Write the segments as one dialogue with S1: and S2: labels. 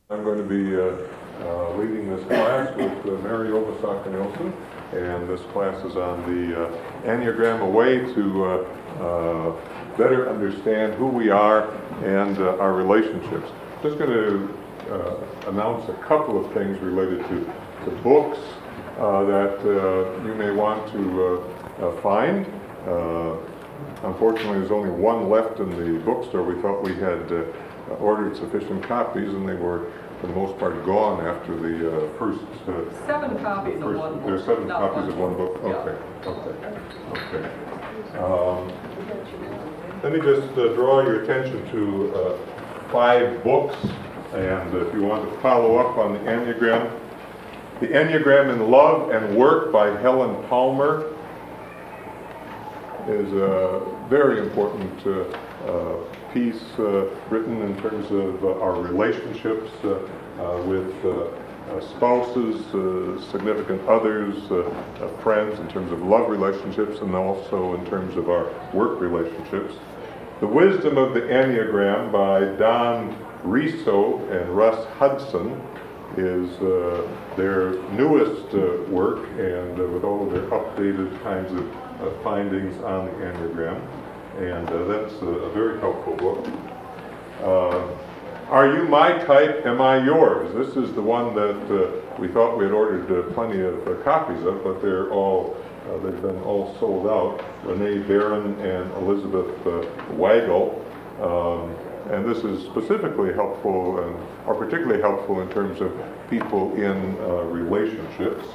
S1: I'm going to be leading this class with Mary Obasaka-Nilsson, and this class is on the Enneagram, a way to better understand who we are and our relationships. Just going to announce a couple of things related to books that you may want to find. Unfortunately, there's only one left in the bookstore. We thought we had ordered sufficient copies, and they were, for the most part, gone after the first.
S2: 7 copies of one book.
S1: There's 7
S2: Not
S1: copies of one book.
S2: Yeah.
S1: Okay. Let me just draw your attention to 5 books, and if you want to follow up on the Enneagram, The Enneagram in Love and Work by Helen Palmer is a very important piece written in terms of our relationships with spouses, significant others, friends, in terms of love relationships, and also in terms of our work relationships. The Wisdom of the Enneagram by Don Riso and Russ Hudson is their newest work, and with all of their updated kinds of findings on the Enneagram, and that's a very helpful book. Are You My Type? Am I Yours? This is the one that we thought we had ordered plenty of copies of, but they've been all sold out. Renee Barron and Elizabeth Weigel. And this is specifically helpful, or particularly helpful in terms of people in relationships.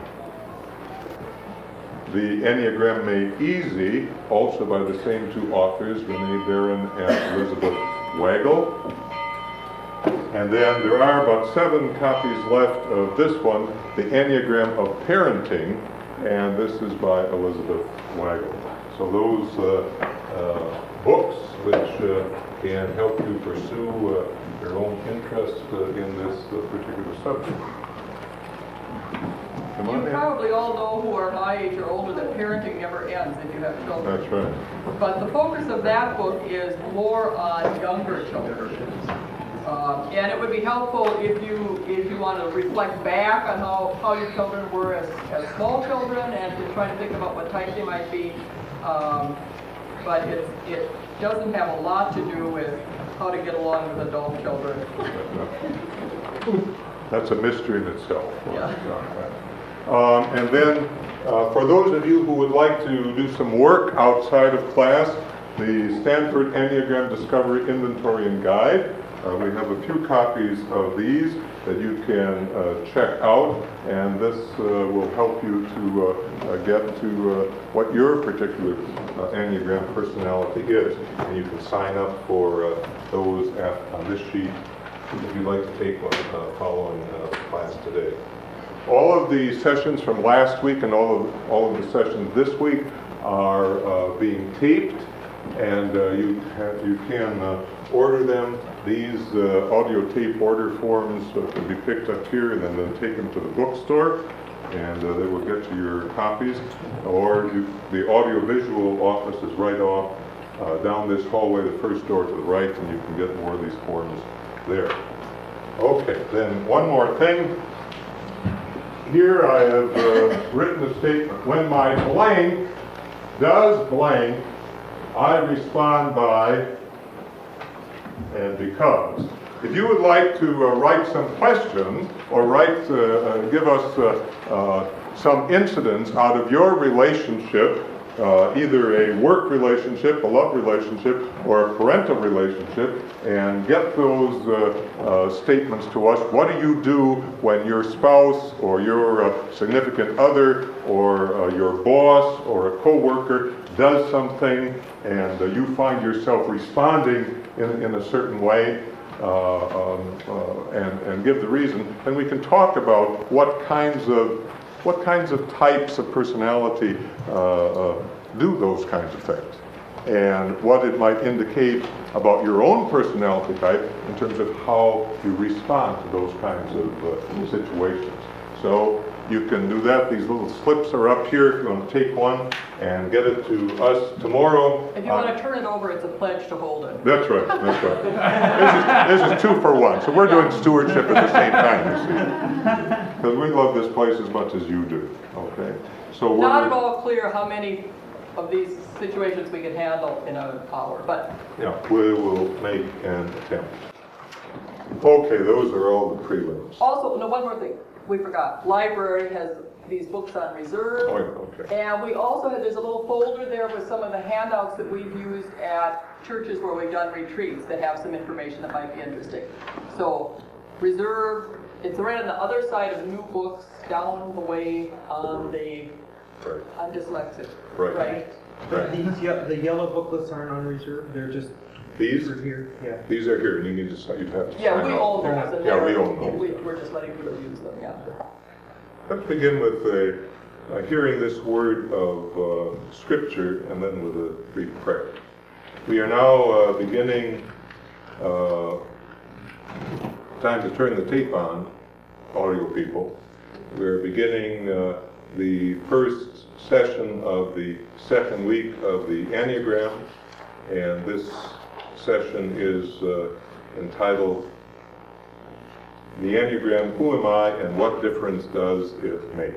S1: The Enneagram Made Easy, also by the same 2 authors, Renee Barron and Elizabeth Weigel. And then there are about 7 copies left of this one, The Enneagram of Parenting, and this is by Elizabeth Weigel. So those books which can help you pursue your own interest in this particular subject.
S2: You probably all know who are my age or older that parenting never ends if you have children.
S1: That's right.
S2: But the focus of that book is more on younger children. And it would be helpful if you want to reflect back on how your children were as small children, and to try to think about what type they might be. But it doesn't have a lot to do with how to get along with adult children.
S1: That's a mystery in itself.
S2: Yeah.
S1: And then, for those of you who would like to do some work outside of class, the Stanford Enneagram Discovery Inventory and Guide. We have a few copies of these that you can check out, and this will help you to get to what your particular Enneagram personality is. And you can sign up for those on this sheet if you'd like to take one following class today. All of the sessions from last week and all of the sessions this week are being taped, and you can order them. These audio tape order forms can be picked up here and then take them to the bookstore, and they will get you your copies. Or the audio-visual office is right off down this hallway, the first door to the right, and you can get more of these forms there. Okay, then one more thing. Here I have written a statement. When my blank does blank, I respond by and because. If you would like to write some questions or give us some incidents out of your relationship, either a work relationship, a love relationship, or a parental relationship, and get those statements to us. What do you do when your spouse or your significant other or your boss or a coworker does something and you find yourself responding in a certain way, and give the reason, then we can talk about what kinds of types of personality do those kinds of things, and what it might indicate about your own personality type in terms of how you respond to those kinds of situations. So you can do that. These little slips are up here if you want to take one and get it to us tomorrow.
S2: If you want to turn it over, it's a pledge to hold it.
S1: That's right, that's right. This is 2 for 1, so we're doing stewardship at the same time, you see. Because we love this place as much as you do, okay? So we're
S2: Not at all clear how many of these situations we can handle in an hour, but
S1: yeah, we will make an attempt. Okay, those are all the prelims.
S2: also, no, one more thing we forgot. Library has these books on reserve.
S1: Oh, yeah, okay.
S2: And we also have, there's a little folder there with some of the handouts that we've used at churches where we've done retreats that have some information that might be interesting. So, reserve, it's right on the other side of new books, down the way on the,
S1: Right.
S2: I'm dyslexic,
S1: Right.
S2: right?
S1: Right.
S3: The yellow booklets aren't on reserve, they're just
S1: These?
S3: here, yeah.
S1: These are here, and you need to sign, you'd have to sign
S2: Yeah, we
S1: up.
S2: own those, and
S1: Yeah, we
S2: they're-
S1: own those.
S2: we're just letting people use them, yeah.
S1: Let's begin with hearing this word of Scripture and then with a brief prayer. We are now beginning, time to turn the tape on, audio people. We're beginning the first session of the second week of the Enneagram, and this session is entitled The Enneagram, Who Am I and What Difference Does It Make?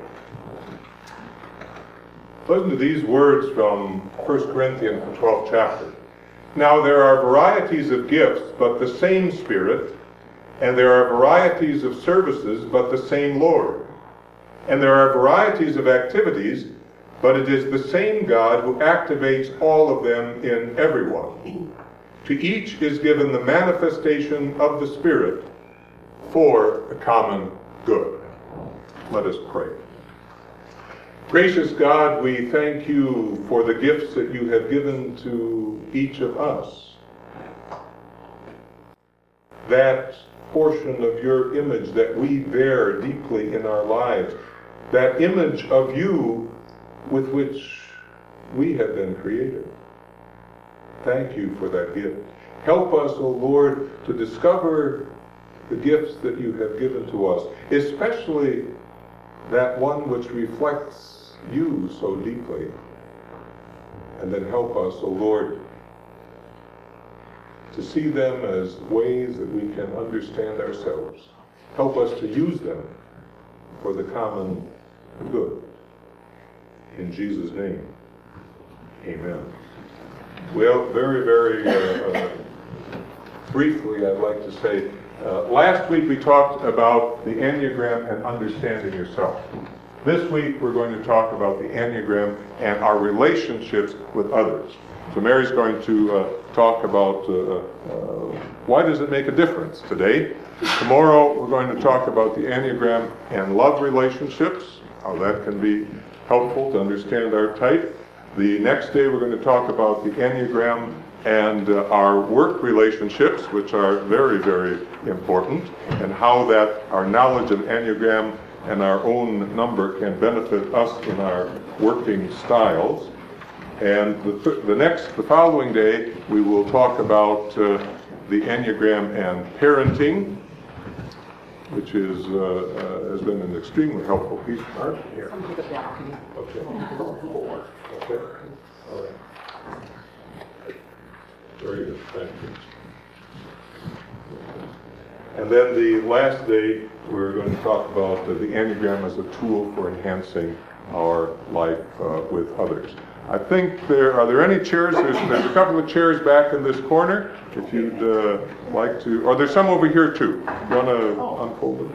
S1: Listen to these words from 1 Corinthians, the 12th chapter. Now there are varieties of gifts, but the same Spirit, and there are varieties of services, but the same Lord. And there are varieties of activities, but it is the same God who activates all of them in everyone. To each is given the manifestation of the Spirit for the common good. Let us pray. Gracious God, we thank you for the gifts that you have given to each of us. That portion of your image that we bear deeply in our lives, that image of you with which we have been created. Thank you for that gift. Help us, O Lord, to discover the gifts that you have given to us, especially that one which reflects you so deeply. And then help us, O Lord, to see them as ways that we can understand ourselves. Help us to use them for the common good. In Jesus' name, amen. Well, very, very briefly, I'd like to say, last week we talked about the Enneagram and understanding yourself. This week we're going to talk about the Enneagram and our relationships with others. So Mary's going to talk about why does it make a difference today. Tomorrow we're going to talk about the Enneagram and love relationships, how that can be helpful to understand our type. The next day we're going to talk about the Enneagram and our work relationships, which are very, very important, and how that our knowledge of Enneagram and our own number can benefit us in our working styles. And the following day, we will talk about the Enneagram and parenting, which is has been an extremely helpful piece. Mark? Here. Okay. Okay. All right. Very good. Thank you. And then the last day, we're going to talk about the Enneagram as a tool for enhancing our life with others. I think are there any chairs? There's a couple of chairs back in this corner. If you'd like to, or there's some over here too. You want to unfold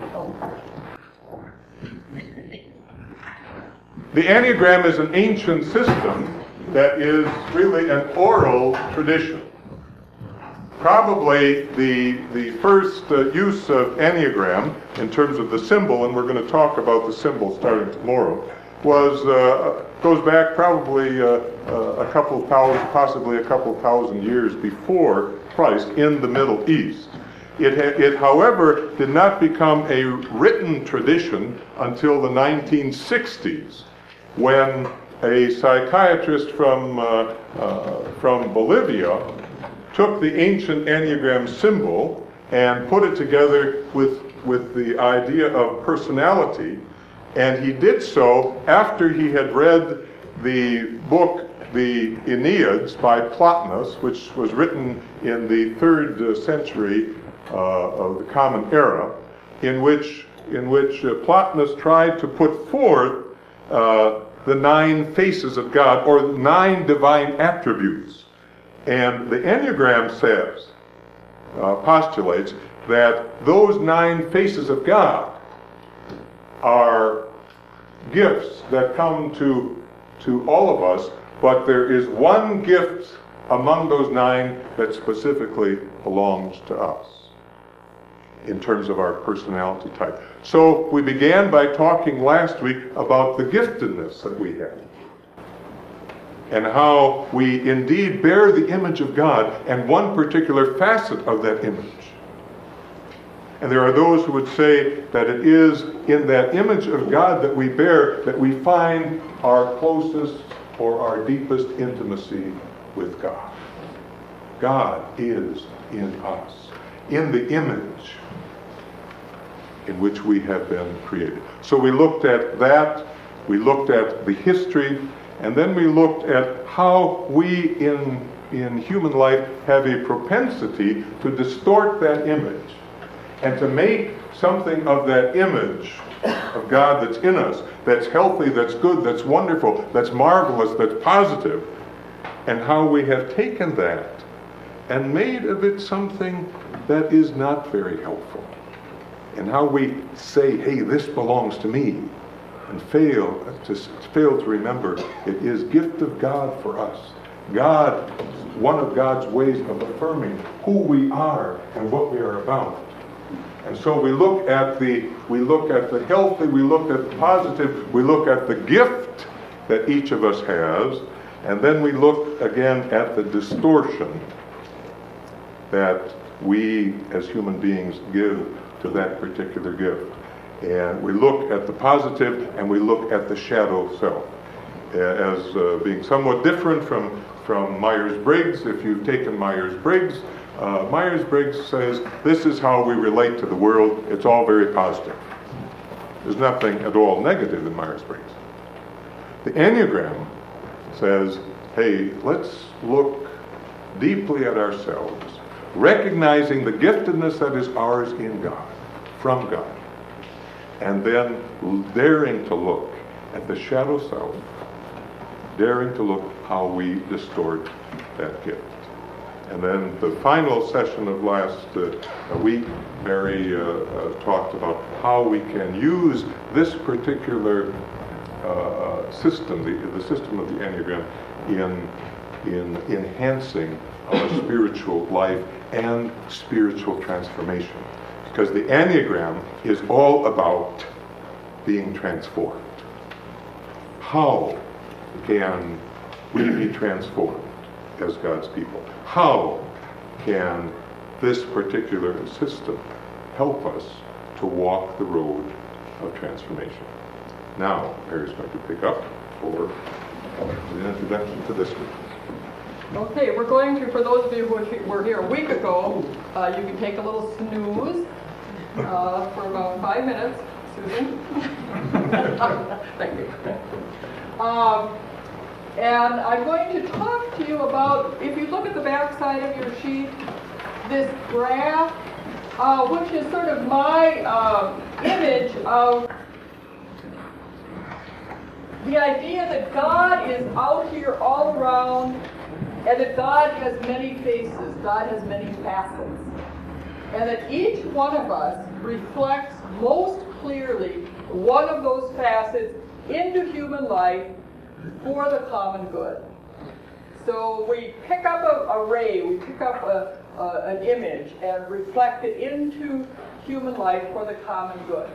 S1: it? The Enneagram is an ancient system that is really an oral tradition. Probably the first use of Enneagram in terms of the symbol, and we're going to talk about the symbol starting tomorrow, goes back probably a couple thousand, possibly a couple thousand years before Christ in the Middle East. It, however, did not become a written tradition until the 1960s, when a psychiatrist from Bolivia took the ancient Enneagram symbol and put it together with the idea of personality, And he did so after he had read the book, the Aeneas by Plotinus, which was written in the 3rd century of the Common Era, in which Plotinus tried to put forth the 9 faces of God, or 9 divine attributes. And the Enneagram says, postulates, that those 9 faces of God are gifts that come to all of us, but there is one gift among those 9 that specifically belongs to us in terms of our personality type. So we began by talking last week about the giftedness that we have, and how we indeed bear the image of God and one particular facet of that image. And there are those who would say that it is in that image of God that we bear that we find our closest or our deepest intimacy with God. God is in us, in the image in which we have been created. So we looked at that, we looked at the history, and then we looked at how we in human life have a propensity to distort that image and to make something of that image of God that's in us, that's healthy, that's good, that's wonderful, that's marvelous, that's positive, and how we have taken that and made of it something that is not very helpful. And how we say, hey, this belongs to me, and fail to remember it is gift of God for us. God, one of God's ways of affirming who we are and what we are about. And so we look at the healthy, we look at the positive, we look at the gift that each of us has, and then we look again at the distortion that we as human beings give to that particular gift. And we look at the positive and we look at the shadow self as being somewhat different from Myers-Briggs. If you've taken Myers-Briggs, Myers-Briggs says this is how we relate to the world. It's all very positive. There's nothing at all negative in Myers-Briggs. The Enneagram says, hey, let's look deeply at ourselves, recognizing the giftedness that is ours in God, from God, and then daring to look at the shadow self, daring to look how we distort that gift. And then the final session of last week, Mary talked about how we can use this particular system, the system of the Enneagram, in enhancing our spiritual life and spiritual transformation. Because the Enneagram is all about being transformed. How can we be transformed as God's people? How can this particular system help us to walk the road of transformation? Now, Mary's going to pick up for the introduction to this week.
S2: Okay, we're going to, for those of you who were here a week ago, you can take a little snooze for about 5 minutes. Susan? Thank you. And I'm going to talk to you about, if you look at the back side of your sheet, this graph, which is sort of my image of the idea that God is out here all around, and that God has many faces, God has many facets, and that each one of us reflects most clearly one of those facets into human life for the common good. So we pick up a ray, we pick up an image and reflect it into human life for the common good.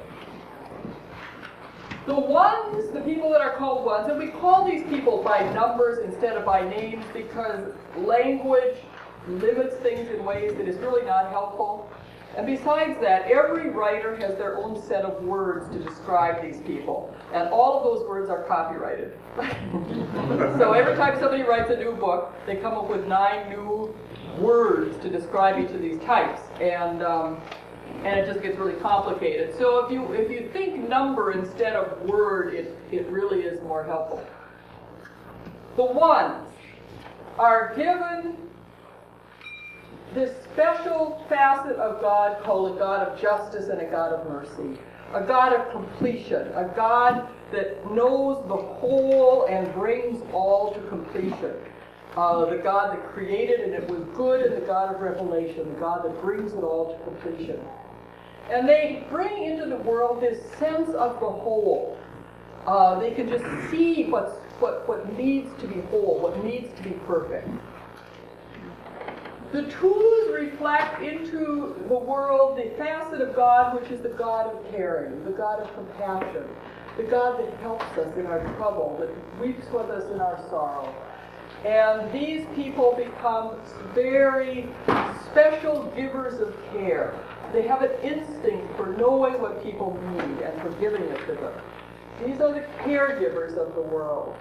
S2: The ones, the people that are called ones, and we call these people by numbers instead of by names because language limits things in ways that is really not helpful. And besides that, every writer has their own set of words to describe these people. And all of those words are copyrighted. So every time somebody writes a new book, they come up with 9 new words to describe each of these types. And and it just gets really complicated. So if you think number instead of word, it really is more helpful. The ones are given this special facet of God called a God of justice and a God of mercy, a God of completion, a God that knows the whole and brings all to completion. The God that created and it was good, and the God of revelation, the God that brings it all to completion. And they bring into the world this sense of the whole. They can just see what needs to be whole, what needs to be perfect. The twos reflect into the world the facet of God, which is the God of caring, the God of compassion, the God that helps us in our trouble, that weeps with us in our sorrow. And these people become very special givers of care. They have an instinct for knowing what people need and for giving it to them. These are the caregivers of the world.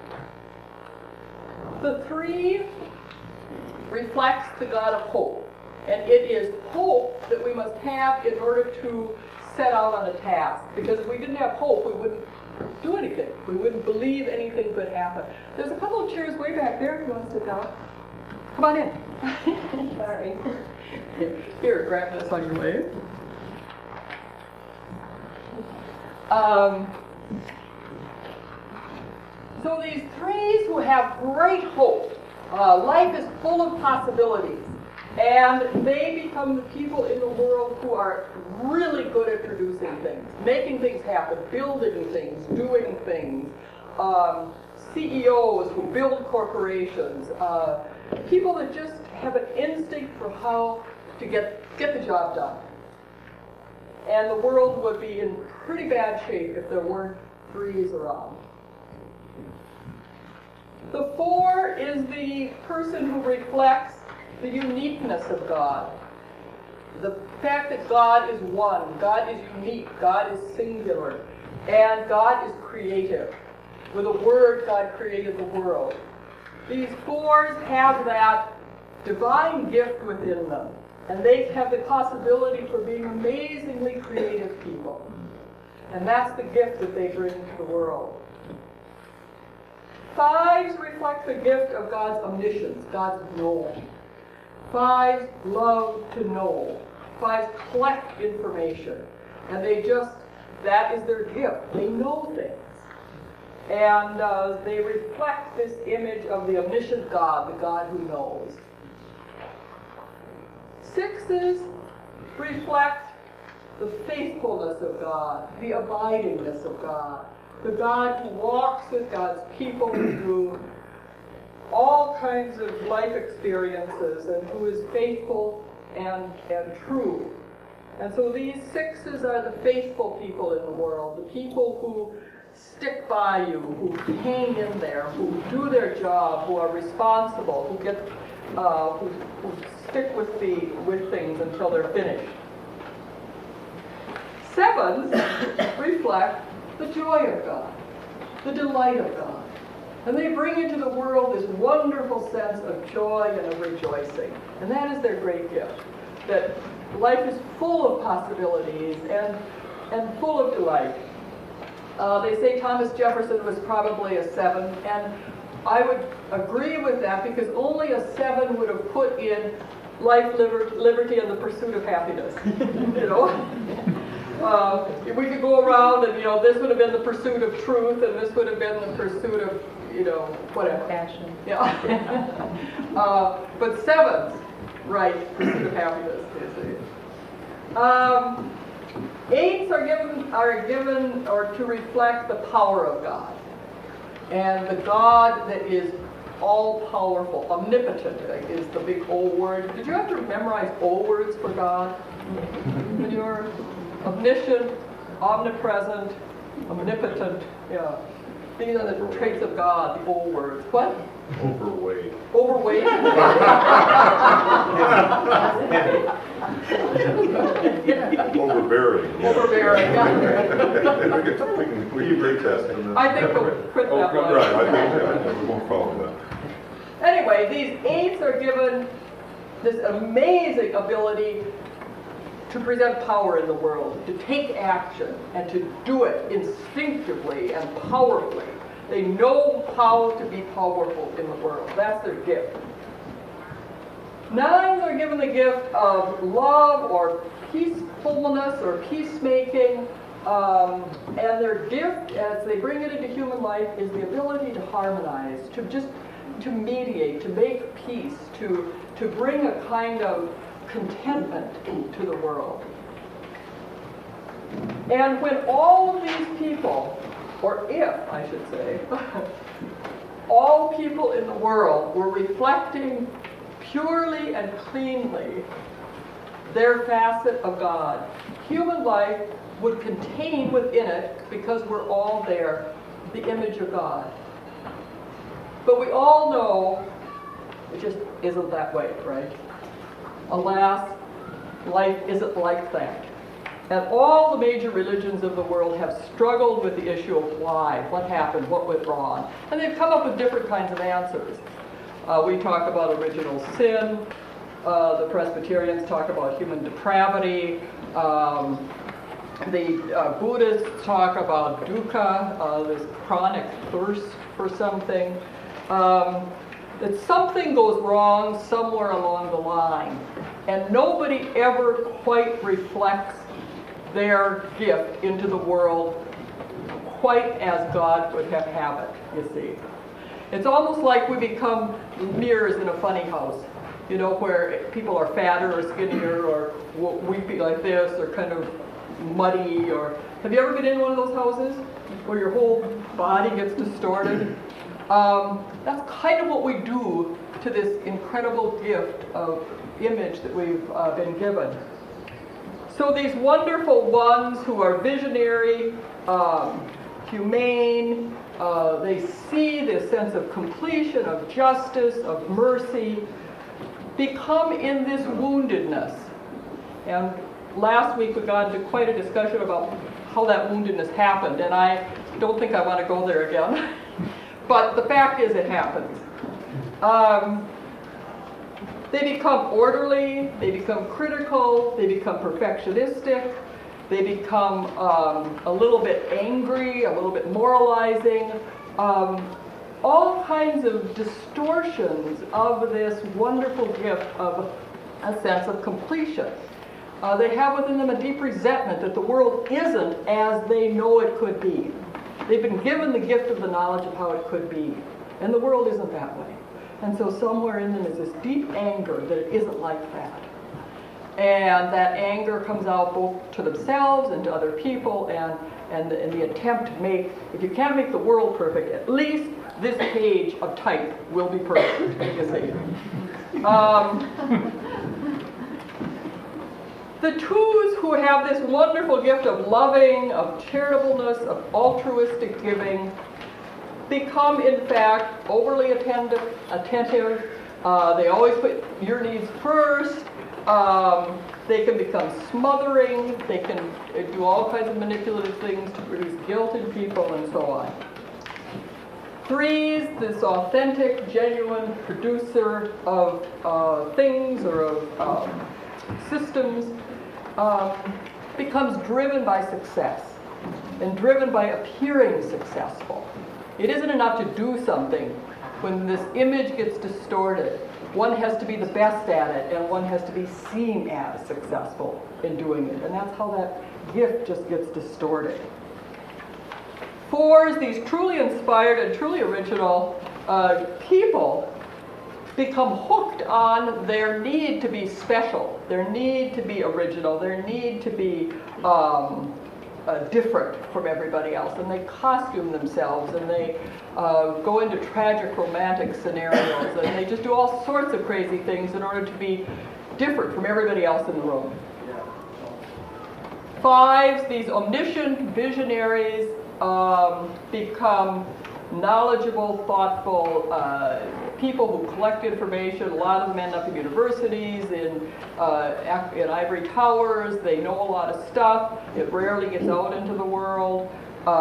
S2: The three reflects the God of hope. And it is hope that we must have in order to set out on a task. Because if we didn't have hope, we wouldn't do anything. We wouldn't believe anything could happen. There's a couple of chairs way back there if you want to sit down. Come on in. Sorry. Here, grab this on your way. So these threes who have great hope, life is full of possibilities, and they become the people in the world who are really good at producing things, making things happen, building things, doing things, CEOs who build corporations, people that just have an instinct for how to get the job done. And the world would be in pretty bad shape if there weren't threes around. The four is the person who reflects the uniqueness of God. The fact that God is one, God is unique, God is singular, and God is creative. With a word, God created the world. These fours have that divine gift within them, and they have the possibility for being amazingly creative people. And that's the gift that they bring to the world. Fives reflect the gift of God's omniscience, God's knowing. Fives love to know. Fives collect information. And that is their gift. They know things. And they reflect this image of the omniscient God, the God who knows. Sixes reflect the faithfulness of God, the abidingness of God, the God who walks with God's people through all kinds of life experiences and who is faithful and true. And so these sixes are the faithful people in the world, the people who stick by you, who hang in there, who do their job, who are responsible, who stick with things until they're finished. Sevens reflect the joy of God, the delight of God. And they bring into the world this wonderful sense of joy and of rejoicing. And that is their great gift, that life is full of possibilities and full of delight. They say Thomas Jefferson was probably a 7, and I would agree with that because only a 7 would have put in life, liberty, and the pursuit of happiness. If we could go around and, this would have been the pursuit of truth, and this would have been the pursuit of, whatever.
S4: Passion.
S2: Yeah. But 7s, right, pursuit of happiness. 8s are given or to reflect the power of God. And the God that is all-powerful, omnipotent is the big O word. Did you have to memorize O words for God? When you were omniscient, omnipresent, omnipotent, yeah. These are the traits of God, the O words. What?
S1: Overweight.
S2: Overweight?
S1: Overbearing.
S2: Overbearing,
S1: We can retest.
S2: I think we'll quit that one.
S1: Right, I think we won't follow that.
S2: Anyway, these 8s are given this amazing ability to present power in the world, to take action and to do it instinctively and powerfully. They know how to be powerful in the world. That's their gift. 9s are given the gift of love or peacefulness or peacemaking. And their gift, as they bring it into human life, is the ability to harmonize, to mediate, to make peace, to bring a kind of contentment to the world. And when all of these people, or if I should say, all people in the world were reflecting purely and cleanly their facet of God, human life would contain within it, because we're all there, the image of God. But we all know it just isn't that way, right? Alas, life isn't like that. And all the major religions of the world have struggled with the issue of why, what happened, what went wrong. And they've come up with different kinds of answers. We talk about original sin. The Presbyterians talk about human depravity. The Buddhists talk about dukkha, this chronic thirst for something. That something goes wrong somewhere along the line, and nobody ever quite reflects their gift into the world quite as God would have it, you see. It's almost like we become mirrors in a funny house, you know, where people are fatter or skinnier or weepy like this or kind of muddy. Or have you ever been in one of those houses where your whole body gets distorted? That's kind of what we do to this incredible gift of image that we've been given. So these wonderful ones who are visionary, humane, they see this sense of completion, of justice, of mercy, become in this woundedness. And last week we got into quite a discussion about how that woundedness happened, and I don't think I want to go there again. But the fact is, it happens. They become orderly, they become critical, they become perfectionistic, they become a little bit angry, a little bit moralizing, all kinds of distortions of this wonderful gift of a sense of completion. They have within them a deep resentment that the world isn't as they know it could be. They've been given the gift of the knowledge of how it could be, and the world isn't that way. And so somewhere in them is this deep anger that it isn't like that. And that anger comes out both to themselves and to other people, and the attempt to make, if you can't make the world perfect, at least this page of type will be perfect, you see. The 2s who have this wonderful gift of loving, of charitableness, of altruistic giving, become, in fact, overly attentive. They always put your needs first. They can become smothering. They can do all kinds of manipulative things to produce guilt in people and so on. 3s, this authentic, genuine producer of things or of systems, becomes driven by success and driven by appearing successful. It isn't enough to do something. When this image gets distorted, one has to be the best at it, and one has to be seen as successful in doing it. And that's how that gift just gets distorted. 4s, these truly inspired and truly original people, become hooked on their need to be special, their need to be original, their need to be different from everybody else, and they costume themselves, and they go into tragic romantic scenarios, and they just do all sorts of crazy things in order to be different from everybody else in the room. 5s, these omniscient visionaries, become knowledgeable, thoughtful people who collect information. A lot of them end up in universities, in ivory towers. They know a lot of stuff. It rarely gets out into the world.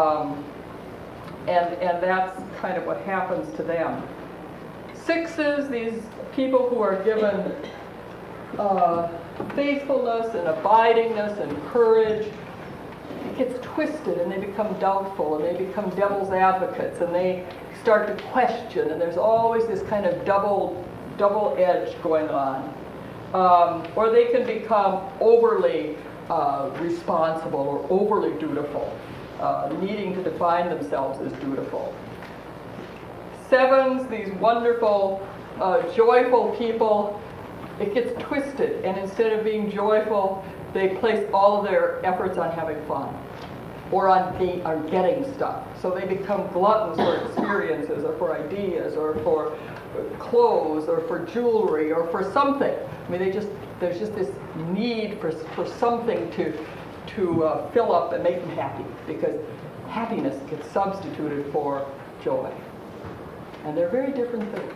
S2: And that's kind of what happens to them. 6s, these people who are given faithfulness and abidingness and courage, it gets twisted and they become doubtful and they become devil's advocates and they start to question, and there's always this kind of double edge going on. Or they can become overly responsible or overly dutiful, needing to define themselves as dutiful. Sevens, these wonderful, joyful people, it gets twisted, and instead of being joyful, they place all of their efforts on having fun or on getting stuff. So they become gluttons for experiences or for ideas or for clothes or for jewelry or for something. I mean, there's just this need for something to fill up and make them happy, because happiness gets substituted for joy. And they're very different things.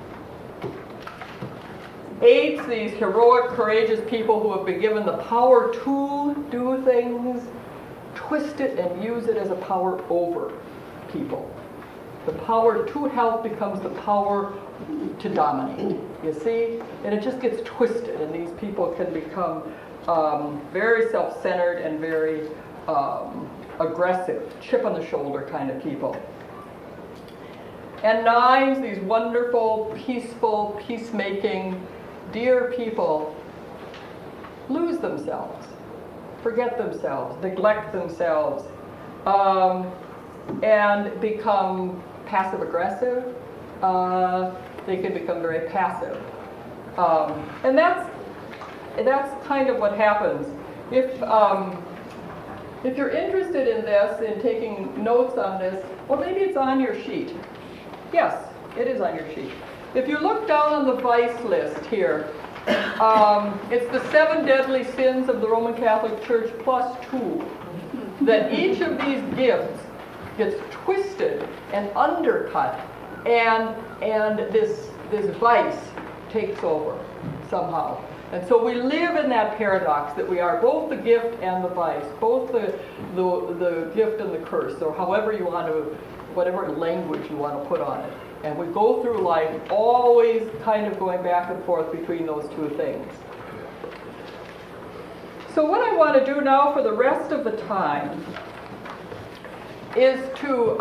S2: Eights, these heroic, courageous people who have been given the power to do things, twist it and use it as a power over people. The power to help becomes the power to dominate, you see? And it just gets twisted, and these people can become very self-centered and very aggressive, chip on the shoulder kind of people. And nines, these wonderful, peaceful, peacemaking, dear people, lose themselves, forget themselves, neglect themselves, and become passive-aggressive. They can become very passive. And that's kind of what happens. If you're interested in this, in taking notes on this, well, maybe it's on your sheet. Yes, it is on your sheet. If you look down on the vice list here, it's the 7 deadly sins of the Roman Catholic Church plus 2. That each of these gifts gets twisted and undercut, and this vice takes over somehow. And so we live in that paradox that we are both the gift and the vice, both the gift and the curse, or however you want to, whatever language you want to put on it. And we go through life always kind of going back and forth between those two things. So what I want to do now for the rest of the time is to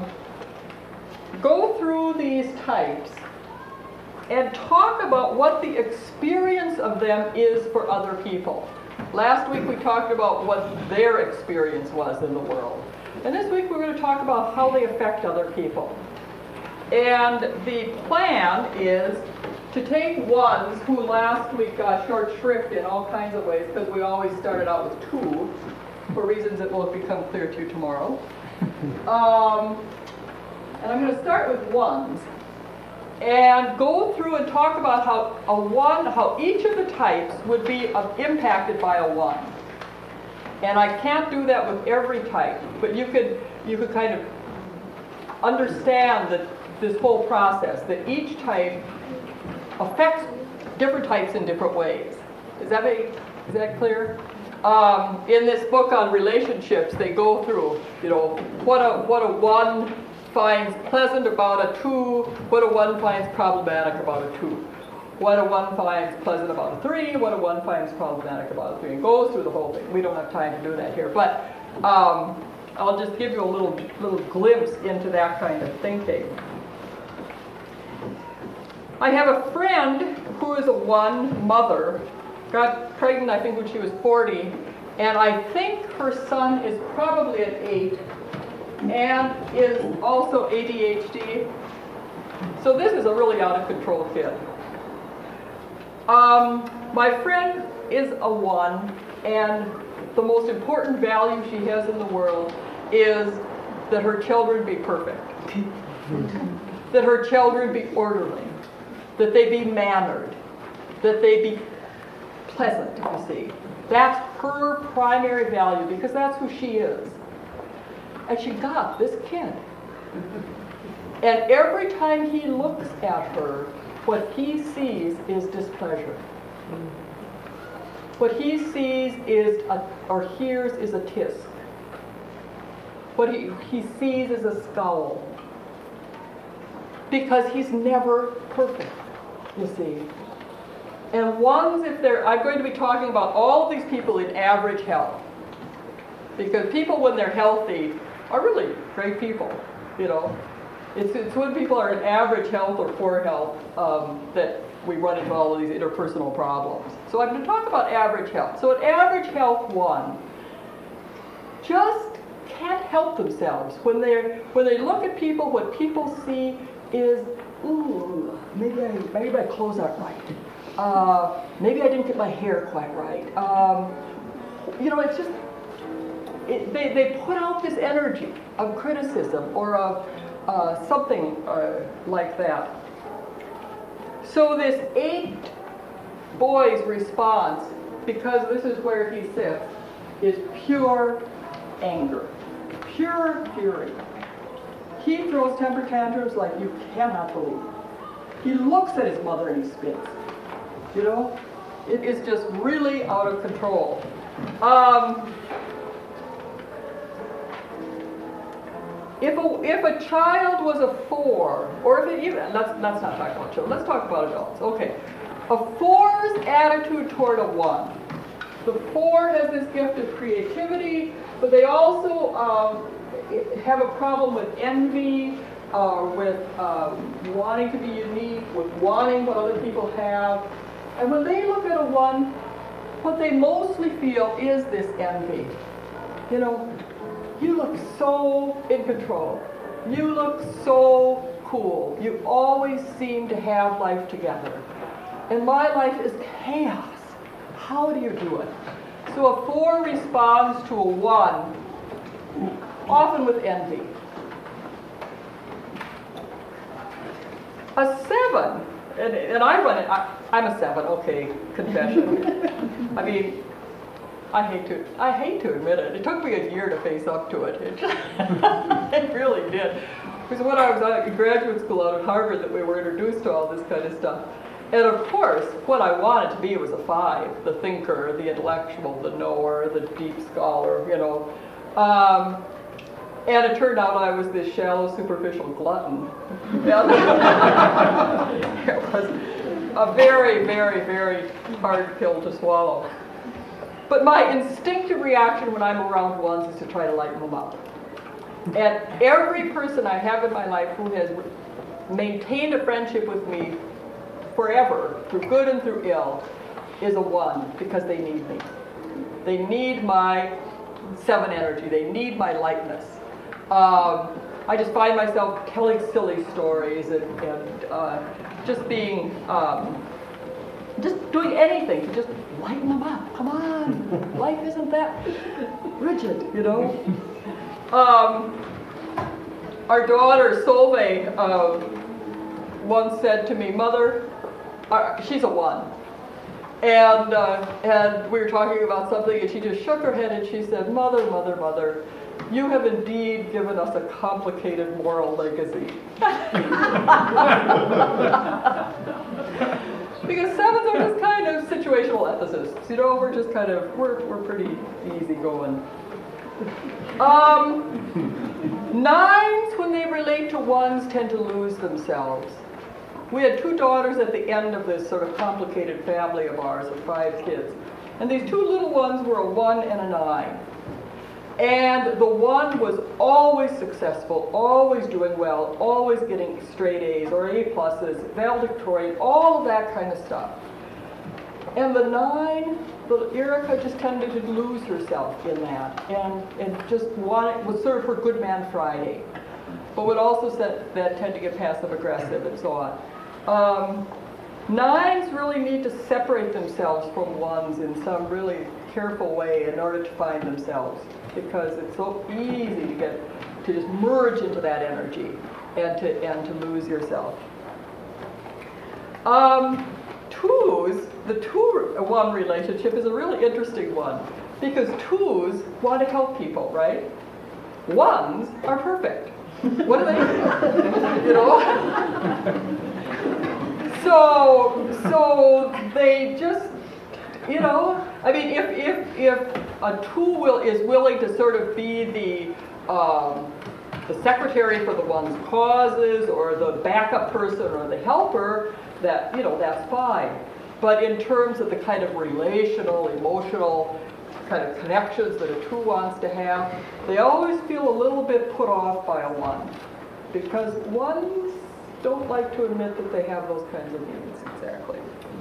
S2: go through these types and talk about what the experience of them is for other people. Last week we talked about what their experience was in the world. And this week we're going to talk about how they affect other people. And the plan is to take ones who last week got short shrift in all kinds of ways, because we always started out with 2, for reasons that will become clear to you tomorrow. And I'm going to start with ones and go through and talk about how each of the types would be impacted by a 1. And I can't do that with every type, but you could kind of understand that this whole process, that each type affects different types in different ways. Is that clear? In this book on relationships, they go through, what a 1 finds pleasant about a 2, what a 1 finds problematic about a 2, what a 1 finds pleasant about a 3, what a 1 finds problematic about a 3, and goes through the whole thing. We don't have time to do that here, but I'll just give you a little glimpse into that kind of thinking. I have a friend who is a 1 mother, got pregnant I think when she was 40, and I think her son is probably an 8 and is also ADHD. So this is a really out of control kid. My friend is a 1, and the most important value she has in the world is that her children be perfect, that her children be orderly, that they be mannered, that they be pleasant, you see. That's her primary value, because that's who she is. And she got this kid. And every time he looks at her, what he sees is displeasure. What he sees or hears is a tisk. What he sees is a scowl. Because he's never perfect, you see. And ones, I'm going to be talking about all of these people in average health. Because people, when they're healthy, are really great people, you know. It's when people are in average health or poor health that we run into all of these interpersonal problems. So I'm going to talk about average health. So at average health 1, just can't help themselves. When they look at people, what people see is, ooh, maybe my clothes aren't right. Maybe I didn't get my hair quite right. You know, it's just, they put out this energy of criticism or of something like that. So this 8 boys response, because this is where he sits, is pure anger, pure fury. He throws temper tantrums like you cannot believe. He looks at his mother and he spits. You know, it is just really out of control. If a child was a 4, or if it even, let's not talk about children, let's talk about adults. Okay, a 4's attitude toward a 1. The 4 has this gift of creativity, but they also have a problem with envy, with wanting to be unique, with wanting what other people have. And when they look at a 1, what they mostly feel is this envy. You know, you look so in control. You look so cool. You always seem to have life together. And my life is chaos. How do you do it? So a 4 responds to a 1, often with envy. A 7, and I run it, I'm a 7, okay, confession. I mean, I hate to admit it. It took me a year to face up to it. It really did. Because when I was in graduate school out at Harvard that we were introduced to all this kind of stuff. And of course, what I wanted to be was a 5, the thinker, the intellectual, the knower, the deep scholar, you know. And it turned out I was this shallow, superficial glutton. It was a very, very, very hard pill to swallow. But my instinctive reaction when I'm around 1s is to try to lighten them up. And every person I have in my life who has maintained a friendship with me forever, through good and through ill, is a 1 because they need me. They need my 7 energy. They need my lightness. I just find myself telling silly stories and just being, just doing anything to just lighten them up. Come on, life isn't that rigid, you know. Our daughter Solveig once said to me, "Mother," she's a 1, and we were talking about something, and she just shook her head and she said, "Mother, mother, mother, you have indeed given us a complicated moral legacy." Because 7s are just kind of situational ethicists, you know. We're just kind of we're pretty easygoing. 9s, when they relate to 1s, tend to lose themselves. We had 2 daughters at the end of this sort of complicated family of ours of 5 kids, and these 2 little ones were a 1 and a 9. And the 1 was always successful, always doing well, always getting straight A's or A pluses, valedictorian, all of that kind of stuff. And the 9, little Erica, just tended to lose herself in that, and just would serve her good man Friday, but would also tend to get passive aggressive and so on. 9s really need to separate themselves from 1s in some really careful way in order to find themselves, because it's so easy to just merge into that energy and to lose yourself. 2s, the 2-1 relationship is a really interesting one, because 2s want to help people, right? 1s are perfect. What do they do? You know? So they just, you know, I mean, if a 2 is willing to sort of be the secretary for the 1's causes, or the backup person, or the helper, that, you know, that's fine. But in terms of the kind of relational, emotional kind of connections that a 2 wants to have, they always feel a little bit put off by a 1. Because 1s don't like to admit that they have those kinds of needs, exactly.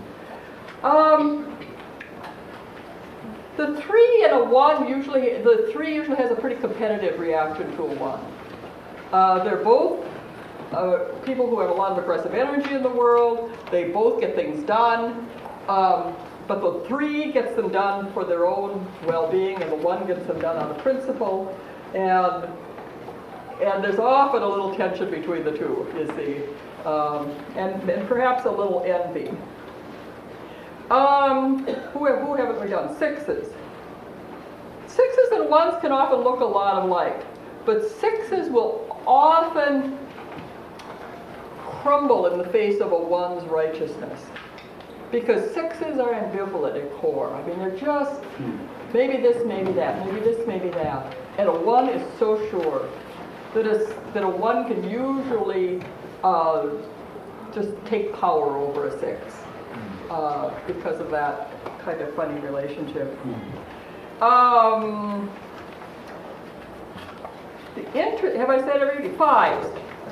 S2: The 3 and a 1 usually, the 3 usually has a pretty competitive reaction to a 1. They're both people who have a lot of aggressive energy in the world. They both get things done. But the 3 gets them done for their own well-being, and the 1 gets them done out of principle. And there's often a little tension between the 2, you see, and perhaps a little envy. Who haven't we done? 6s. 6s and 1s can often look a lot alike, but 6s will often crumble in the face of a 1's righteousness. Because 6s are ambivalent at core. I mean, they're just maybe this, maybe that, maybe this, maybe that. And a 1 is so sure that a 1 can usually just take power over a 6 because of that kind of funny relationship. Have I said everything? 5s.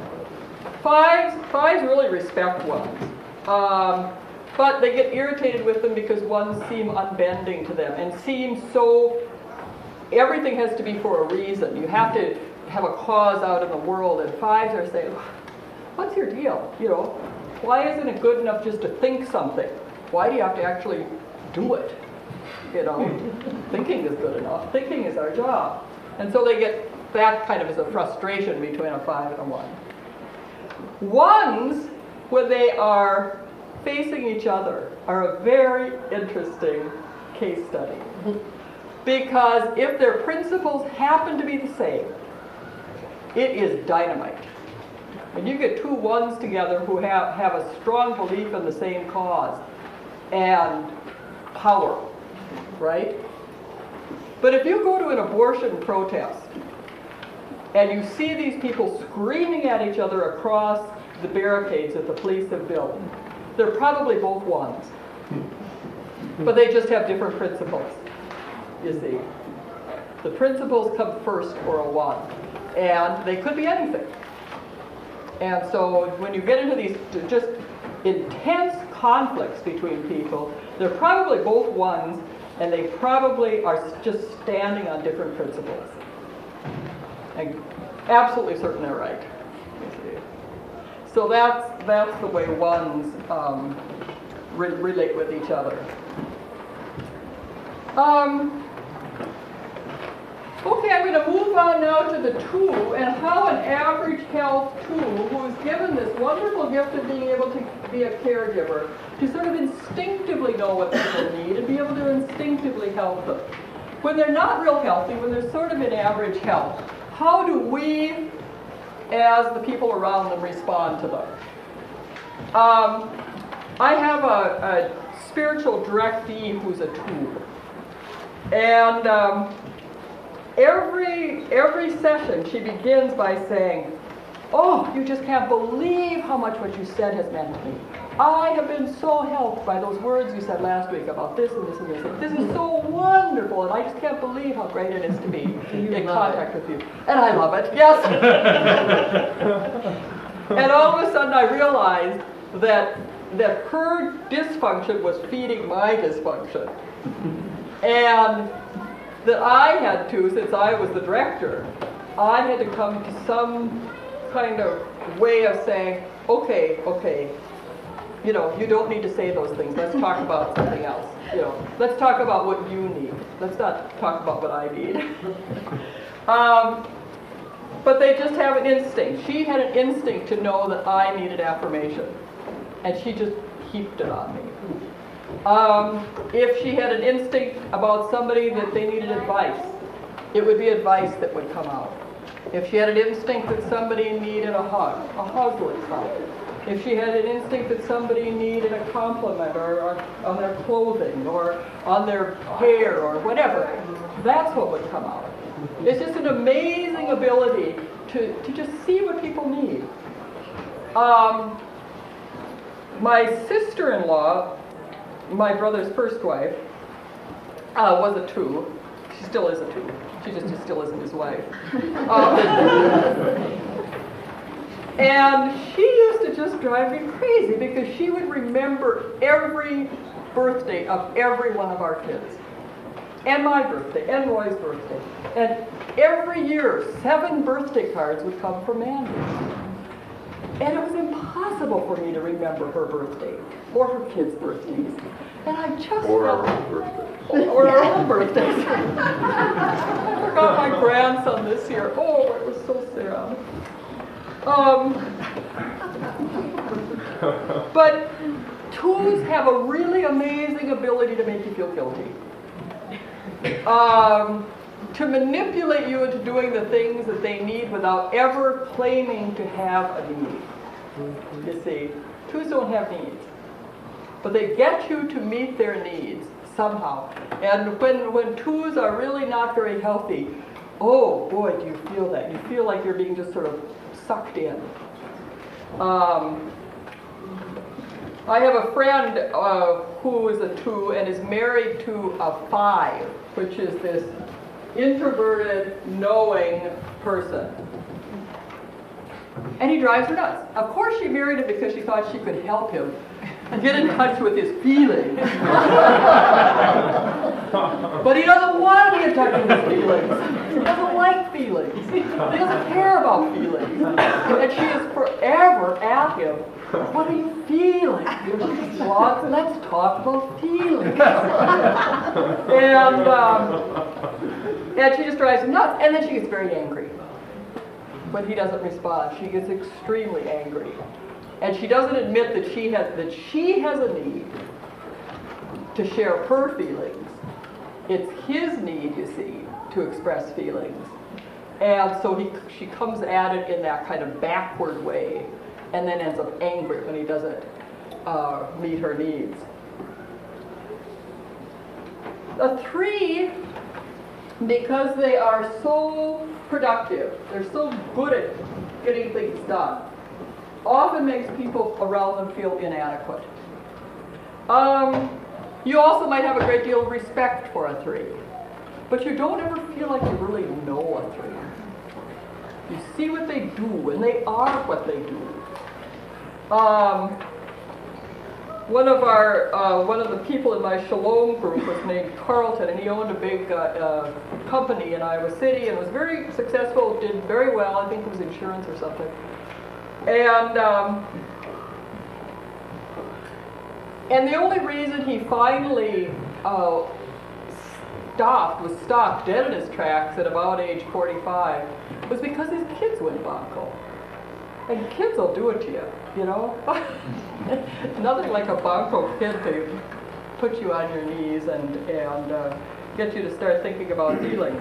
S2: 5s really respect 1s. But they get irritated with them because 1s seem unbending to them and seem so, everything has to be for a reason. You have to have a cause out in the world, and 5s are saying, what's your deal? You know, why isn't it good enough just to think something? Why do you have to actually do it? You know, thinking is good enough. Thinking is our job. And so they get that kind of as a frustration between a 5 and a 1. 1s, when they are facing each other, are a very interesting case study. Because if their principles happen to be the same, it is dynamite. When you get 2 1s together who have a strong belief in the same cause and power, right? But if you go to an abortion protest and you see these people screaming at each other across the barricades that the police have built, they're probably both 1s. But they just have different principles, you see. The principles come first for a 1. And they could be anything. And so when you get into these just intense conflicts between people, they're probably both 1s, and they probably are just standing on different principles. And absolutely certain they're right. You see. So that's the way 1s relate with each other. Okay, I'm going to move on now to the 2 and how an average health 2 who is given this wonderful gift of being able to be a caregiver, to sort of instinctively know what people need and be able to instinctively help them. When they're not real healthy, when they're sort of in average health, how do we, as the people around them, respond to them? I have a spiritual directee who's a 2. And every session she begins by saying, oh, you just can't believe how much what you said has meant to me. I have been so helped by those words you said last week about this and this and this. This is so wonderful, and I just can't believe how great it is to be in contact with you. And I love it, yes. And all of a sudden I realized that her dysfunction was feeding my dysfunction. And that I had to, since I was the director, I had to come to some kind of way of saying, okay, you know, you don't need to say those things. Let's talk about something else. You know, let's talk about what you need. Let's not talk about what I need. But they just have an instinct. She had an instinct to know that I needed affirmation, and she just heaped it on me. If she had an instinct about somebody that they needed advice, it would be advice that would come out. If she had an instinct that somebody needed a hug would come. If she had an instinct that somebody needed a compliment or on their clothing or on their hair or whatever, that's what would come out. It's just an amazing ability to just see what people need. My sister-in-law my brother's first wife was a 2. She still is a 2. She just still isn't his wife. And she used to just drive me crazy because she would remember every birthday of every one of our kids. And my birthday, and Roy's birthday. And every year, 7 birthday cards would come from Mandy. And it was impossible for me to remember her birthday or her kids' birthdays. And I just
S1: Or
S2: felt...
S1: our own birthday.
S2: Or our own birthdays. I forgot my grandson this year. Oh, it was so sad. But 2s have a really amazing ability to make you feel guilty. To manipulate you into doing the things that they need without ever claiming to have a need. You see, 2s don't have needs. But they get you to meet their needs somehow. And when 2s are really not very healthy, oh boy, do you feel that. You feel like you're being just sort of sucked in. I have a friend who is a 2 and is married to a 5, which is this introverted, knowing person. And he drives her nuts. Of course she married him because she thought she could help him get in touch with his feelings. But he doesn't want to be in touch with his feelings. He doesn't like feelings. He doesn't care about feelings. And she is forever at him. What are you feeling? Let's talk about feelings. And she just drives him nuts. And then she gets very angry when he doesn't respond. She gets extremely angry. And she doesn't admit that she has a need to share her feelings. It's his need, you see, to express feelings. And so she comes at it in that kind of backward way and then ends up angry when he doesn't meet her needs. A 3, because they are so productive, they're so good at getting things done, often makes people around them feel inadequate. You also might have a great deal of respect for a 3, but you don't ever feel like you really know a 3. You see what they do, and they are what they do. One of the people in my Shalom group was named Carlton, and he owned a big company in Iowa City and was very successful, did very well. I think it was insurance or something. And the only reason he finally was stopped dead in his tracks at about age 45 was because his kids went bonko. And kids will do it to you, you know? Nothing like a bonko kid to put you on your knees and get you to start thinking about feelings.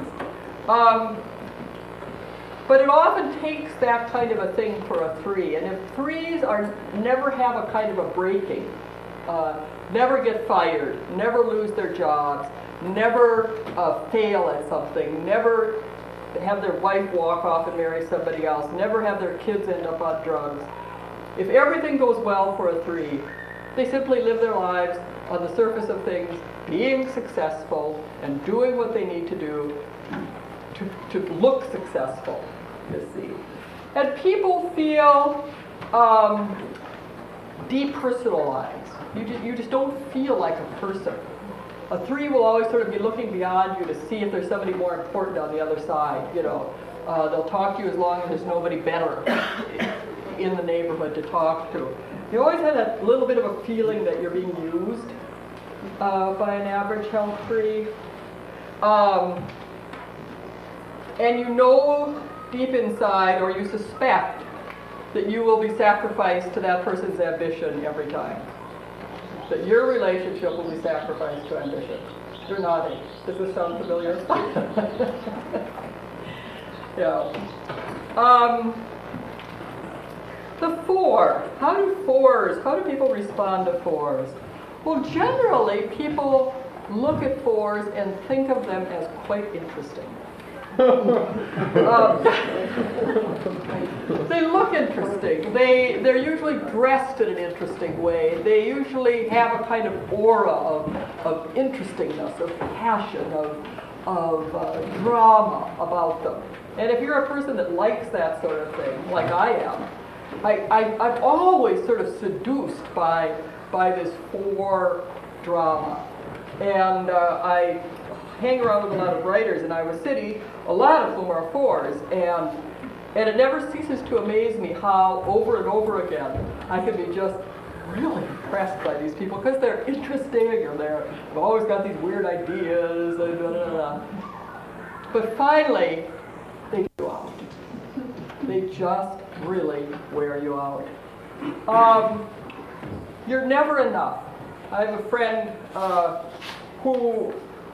S2: But it often takes that kind of a thing for a 3. And if 3s never have a kind of a breaking, never get fired, never lose their jobs, never fail at something, never have their wife walk off and marry somebody else, never have their kids end up on drugs. If everything goes well for a 3, they simply live their lives on the surface of things, being successful and doing what they need to do to look successful, you see. And people feel depersonalized. You just don't feel like a person. A 3 will always sort of be looking beyond you to see if there's somebody more important on the other side, you know. They'll talk to you as long as there's nobody better in the neighborhood to talk to. You always have that little bit of a feeling that you're being used by an average health 3. And you know deep inside, or you suspect, that you will be sacrificed to that person's ambition every time. That your relationship will be sacrificed to ambition. You're nodding. Does this sound familiar? Yeah. The 4. How do people respond to 4s? Well, generally, people look at 4s and think of them as quite interesting. They look interesting. They're usually dressed in an interesting way. They usually have a kind of aura of interestingness, of passion, of drama about them. And if you're a person that likes that sort of thing, like I am, I'm always sort of seduced by this 4 drama. And I hang around with a lot of writers in Iowa City, a lot of whom are 4s, and it never ceases to amaze me how over and over again I can be just really impressed by these people because they're interesting, or they've always got these weird ideas, and blah, blah, blah. But finally, they get you out. They just really wear you out. You're never enough. I have a friend who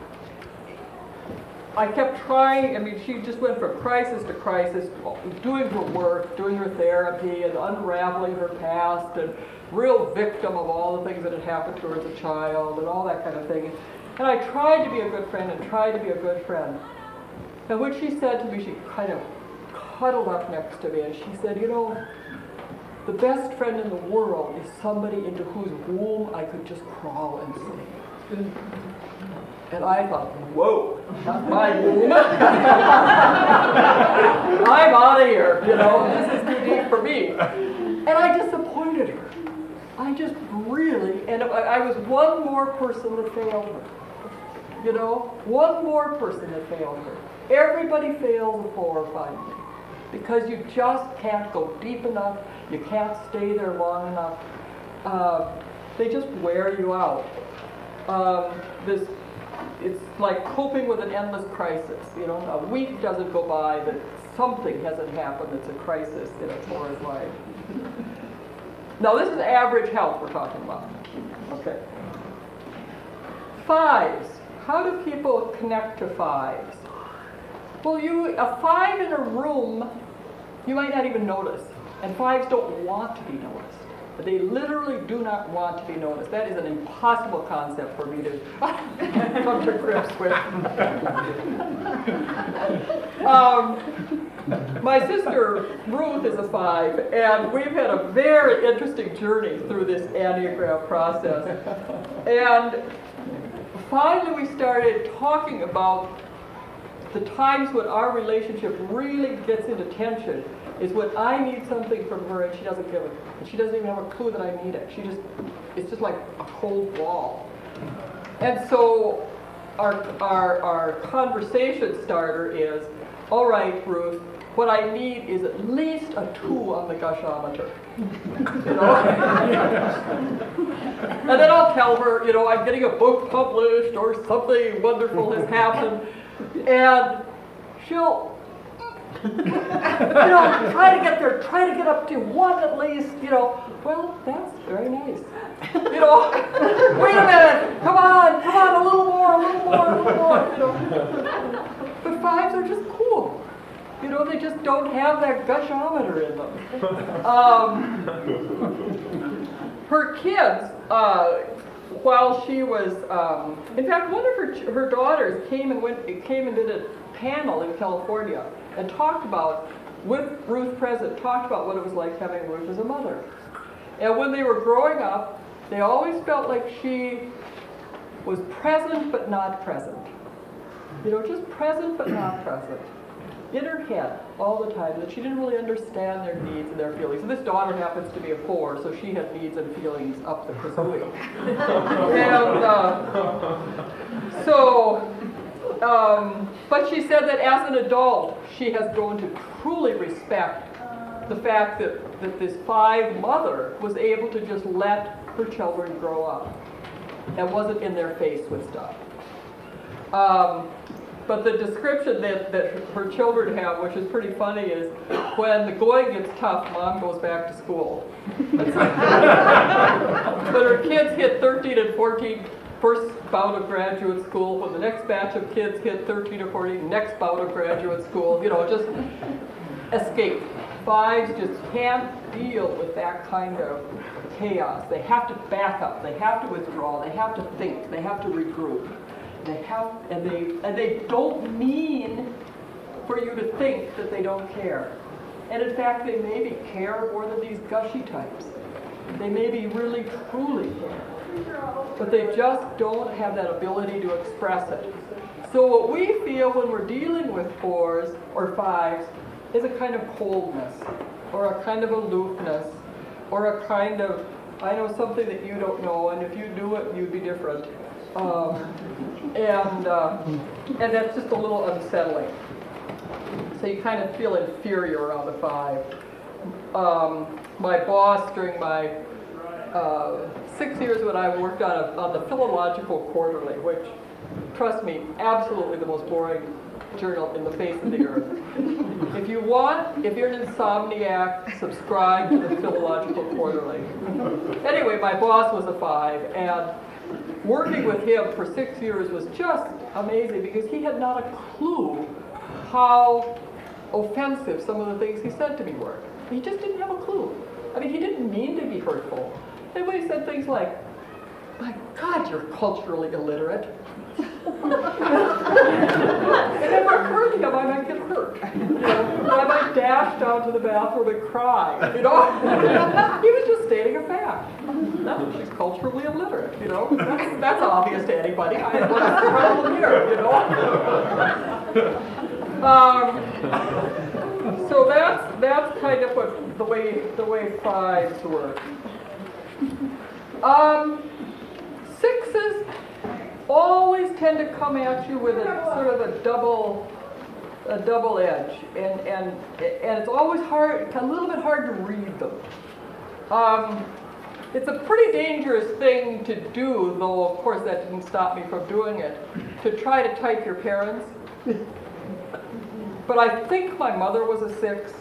S2: I kept trying. I mean, she just went from crisis to crisis, doing her work, doing her therapy, and unraveling her past, and real victim of all the things that had happened to her as a child, and all that kind of thing. And I tried to be a good friend and tried to be a good friend. And when she said to me, she kind of cuddled up next to me, and she said, you know, the best friend in the world is somebody into whose womb I could just crawl and sleep. And I thought, whoa, not my womb. I'm out of here, you know, this is too deep for me. And I disappointed her. I just really, and I was one more person that failed her. You know, one more person that failed her. Everybody fails before finally. Because you just can't go deep enough, you can't stay there long enough. They just wear you out. It's like coping with an endless crisis. You know, a week doesn't go by that something hasn't happened that's a crisis in a tourist life. Now this is average health we're talking about. Okay. 5s. How do people connect to 5s? Well, a 5 in a room, you might not even notice. And 5s don't want to be noticed. They literally do not want to be noticed. That is an impossible concept for me to come to grips with. My sister Ruth is a 5, and we've had a very interesting journey through this Enneagram process. And finally we started talking about the times when our relationship really gets into tension is when I need something from her and she doesn't give it. And she doesn't even have a clue that I need it. It's just like a cold wall. And so our conversation starter is, all right, Ruth, what I need is at least a 2 on the gushometer. You know? And then I'll tell her, you know, I'm getting a book published or something wonderful has happened. And she'll, you know, try to get up to 1 at least, you know. Well, that's very nice. You know, wait a minute, come on, a little more, you know. But 5s are just cool. You know, they just don't have that gushometer in them. Her kids, while she was, in fact, one of her daughters came and did a panel in California and talked about, with Ruth present, talked about what it was like having Ruth as a mother. And when they were growing up, they always felt like she was present but not present. You know, just present but not present. In her head all the time, that she didn't really understand their needs and their feelings. And this daughter happens to be a 4, so she had needs and feelings up the kazooie. But she said that as an adult, she has grown to truly respect the fact that this 5 mother was able to just let her children grow up and wasn't in their face with stuff. But the description that her children have, which is pretty funny, is when the going gets tough, Mom goes back to school. But her kids hit 13 and 14, first bout of graduate school. When the next batch of kids hit 13 or 14, next bout of graduate school. You know, just escape. 5s just can't deal with that kind of chaos. They have to back up. They have to withdraw. They have to think. They have to regroup. They have, and they don't mean for you to think that they don't care. And in fact, they maybe care more than these gushy types. They maybe really, truly care. But they just don't have that ability to express it. So what we feel when we're dealing with 4s or 5s is a kind of coldness, or a kind of aloofness, or a kind of, I know something that you don't know, and if you knew it, you'd be different. And that's just a little unsettling. So you kind of feel inferior around a 5. My boss during my 6 years when I worked on the Philological Quarterly, which, trust me, absolutely the most boring journal in the face of the earth. If you're an insomniac, subscribe to the Philological Quarterly. Anyway, my boss was a 5, and working with him for 6 years was just amazing because he had not a clue how offensive some of the things he said to me were. He just didn't have a clue. I mean, he didn't mean to be hurtful. And when he said things like, "My God, you're culturally illiterate." It never occurred to him I might get hurt. I might dash down to the bathroom and cry. He was just stating a fact. She's culturally illiterate. That's obvious to anybody. What's the problem here? So that's kind of what the way 5s work. 6s always tend to come at you with a sort of a double edge, and it's always hard, a little bit hard to read them. It's a pretty dangerous thing to do, though of course that didn't stop me from doing it, to try to type your parents. But I think my mother was a 6,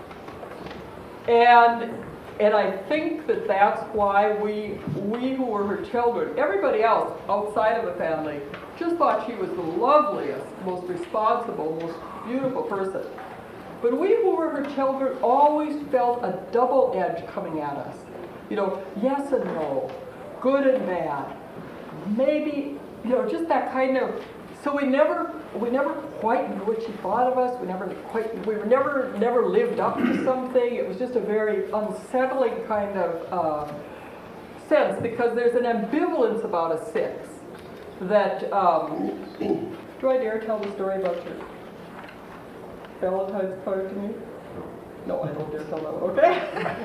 S2: and I think that's why we who were her children, everybody else outside of the family, just thought she was the loveliest, most responsible, most beautiful person. But we who were her children always felt a double edge coming at us. Yes and no, good and bad. Maybe, just that kind of. So we never quite knew what she thought of us. We never lived up to something. It was just a very unsettling kind of sense, because there's an ambivalence about a 6 that. Do I dare tell the story about your Valentine's card to me? No, I don't dare tell that one. Okay.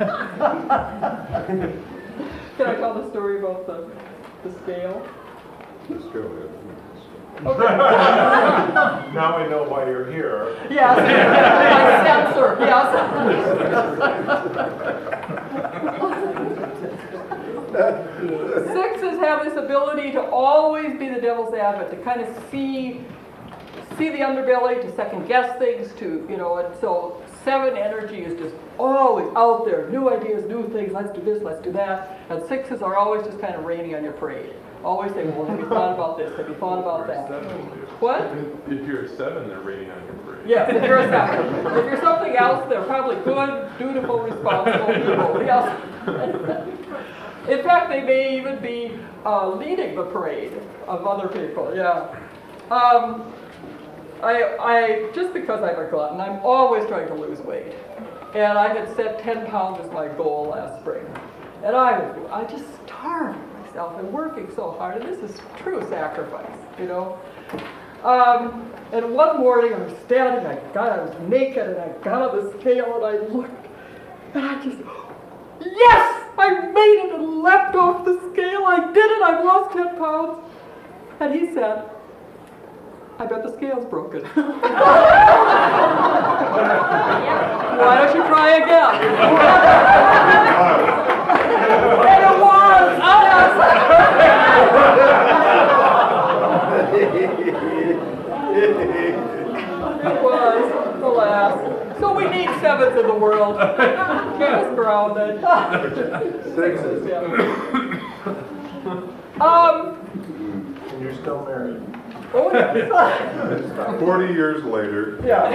S2: Can I tell the story about the scale?
S1: Let's go ahead.
S2: Okay.
S4: Now I know why you're here.
S2: Yes, my censor, yes. 6s have this ability to always be the devil's advocate, to kind of see the underbelly, to second guess things, and so 7 energy is just always out there, new ideas, new things, let's do this, let's do that, and 6s are always just kind of raining on your parade. Always saying, well, have you thought about this? Have you thought about that? What?
S4: If you're a 7, they're rating on your parade.
S2: Yes, if you're a 7. If you're something else, they're probably good, dutiful, responsible people. Yes. In fact, they may even be leading the parade of other people. Yeah. I just because I'm a glutton, I'm always trying to lose weight, and I had set 10 pounds as my goal last spring, and I just starved myself and working so hard, and this is true sacrifice, And one morning I was standing, I was naked, and I got on the scale, and I looked, and I just, yes, I made it and leapt off the scale. I did it. I've lost 10 pounds. And he said, I bet the scale's broken. Why don't you try again? And it was. It was, alas. So we need 7s in the world. Keep us grounded. 6s, yeah.
S4: And you're still married.
S2: Oh, yeah.
S1: 40 years later.
S2: Yeah.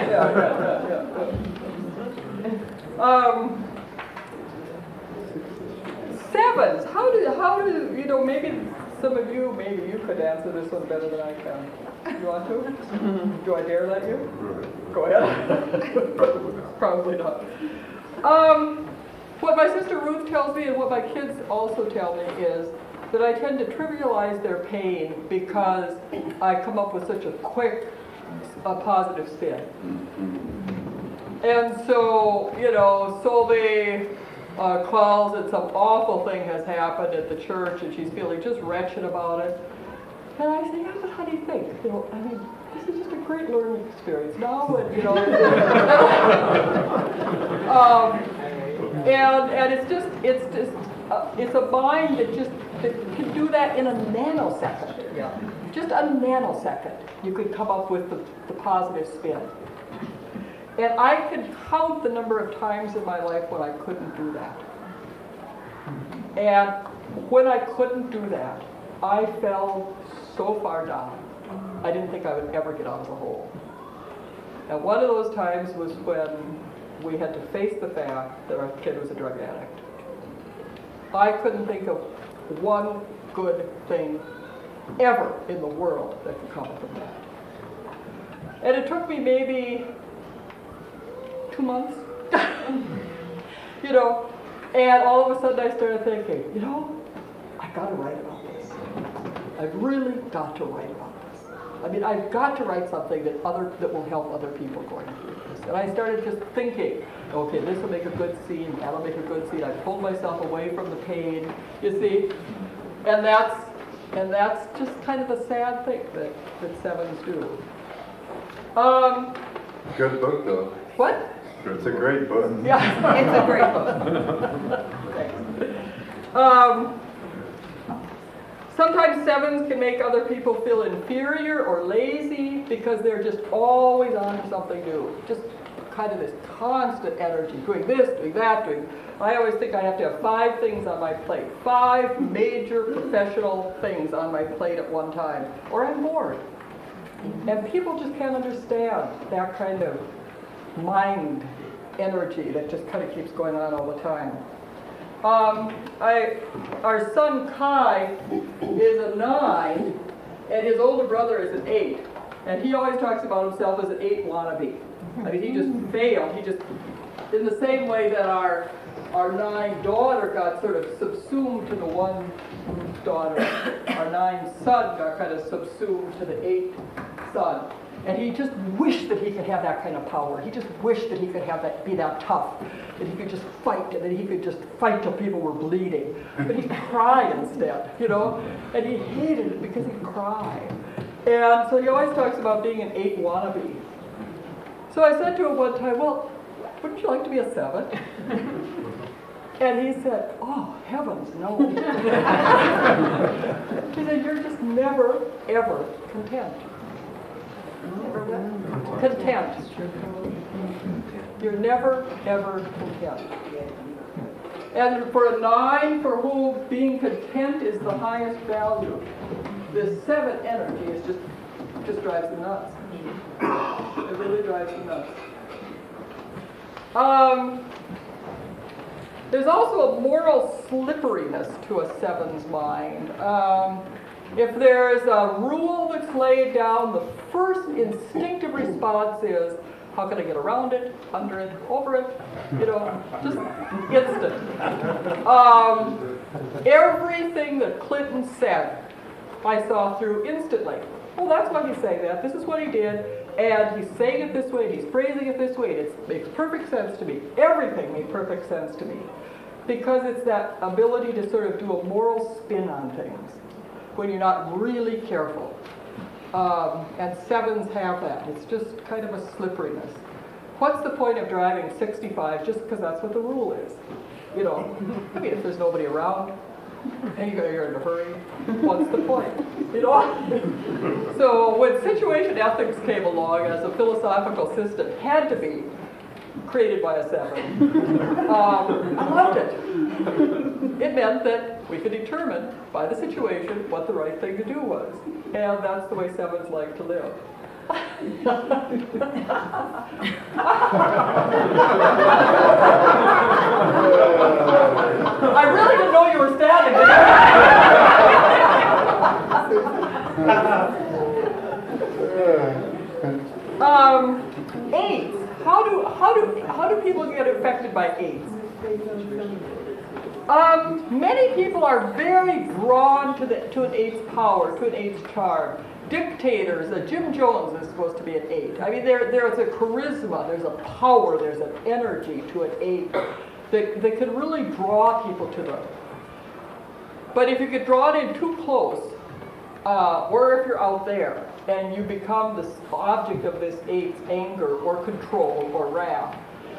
S2: 7s, how do maybe some of you, maybe you could answer this one better than I can. You want to? Do I dare let you? Go ahead.
S1: Probably not.
S2: Probably not. What my sister Ruth tells me and what my kids also tell me is that I tend to trivialize their pain because I come up with such a quick, positive spin. And so, Solveig calls that some awful thing has happened at the church and she's feeling just wretched about it. And I say, yeah, but how do you think? This is just a great learning experience now, and and it's a mind that can do that in a nanosecond.
S3: Yeah.
S2: Just a nanosecond, you could come up with the positive spin. And I can count the number of times in my life when I couldn't do that. And when I couldn't do that, I fell so far down, I didn't think I would ever get out of the hole. And one of those times was when we had to face the fact that our kid was a drug addict. I couldn't think of one good thing ever in the world that could come from that. And it took me maybe 2 months, and all of a sudden I started thinking, I got to write about this. I've really got to write about this. I've got to write something that will help other people going through this. And I started just thinking, okay, this will make a good scene, that'll make a good scene. I pulled myself away from the pain, you see, and that's just kind of a sad thing that sevens do.
S1: Good book, though.
S2: What?
S1: It's a great book.
S2: Yeah, it's a great book. Thanks. Sometimes sevens can make other people feel inferior or lazy because they're just always on to something new. Just kind of this constant energy, doing this, doing that, I always think I have to have 5 things on my plate. 5 major professional things on my plate at one time, or I'm bored. And people just can't understand that kind of mind energy that just kind of keeps going on all the time. Our son Kai is a 9, and his older brother is an 8. And he always talks about himself as an 8 wannabe. He just failed. He just, in the same way that our 9 daughter got sort of subsumed to the 1 daughter, our 9 son got kind of subsumed to the 8 son. And he just wished that he could have that kind of power. He just wished that he could be that tough, that he could just fight, and that he could just fight till people were bleeding. But he'd cry instead, and he hated it because he'd cry. And so he always talks about being an 8 wannabe. So I said to him one time, well, wouldn't you like to be a 7? And he said, oh, heavens, no. He said, you're just never, ever content. Content. You're never, ever content. And for a 9 for whom being content is the highest value, this 7 energy is just drives them nuts. It really drives them nuts. There's also a moral slipperiness to a 7's mind. If there's a rule that's laid down, the first instinctive response is, how can I get around it, under it, over it? Just instant. Everything that Clinton said, I saw through instantly. Well, that's why he's saying that. This is what he did, and he's saying it this way, and he's phrasing it this way, and it makes perfect sense to me. Everything made perfect sense to me. Because it's that ability to sort of do a moral spin on things when you're not really careful. And 7s have that. It's just kind of a slipperiness. What's the point of driving 65 just because that's what the rule is? If there's nobody around and you're in a hurry, what's the point? So when situation ethics came along as a philosophical system, had to be created by a 7. I loved it. It meant that we could determine by the situation what the right thing to do was. And that's the way 7s like to live. I really didn't know you were standing there. AIDS. How do people get infected by AIDS? Many people are very drawn to an AIDS power, to an AIDS charm. Dictators, Jim Jones is supposed to be an 8. I mean, there's a charisma, there's a power, there's an energy to an 8 that can really draw people to them. But if you get drawn in too close, or if you're out there and you become the object of this 8's anger or control or wrath,